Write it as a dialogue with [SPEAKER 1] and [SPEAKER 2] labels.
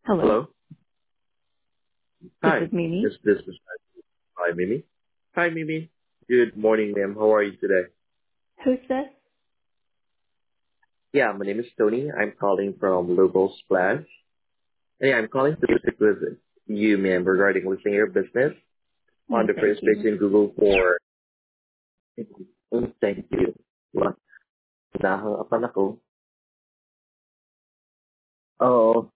[SPEAKER 1] Hello,
[SPEAKER 2] Hello.
[SPEAKER 1] this
[SPEAKER 2] Hi.
[SPEAKER 1] is Mimi.
[SPEAKER 2] This is Hi, Mimi. Hi, Mimi. Good morning, ma'am. How are you today?
[SPEAKER 1] Who's this?
[SPEAKER 2] Yeah, my name is Tony. I'm calling from Local Splash. Hey, I'm calling to speak with you, ma'am, regarding listing your business on
[SPEAKER 1] Oh,
[SPEAKER 2] the
[SPEAKER 1] thank
[SPEAKER 2] first page
[SPEAKER 1] you.
[SPEAKER 2] in Google for thank you. What? Ako. Oo.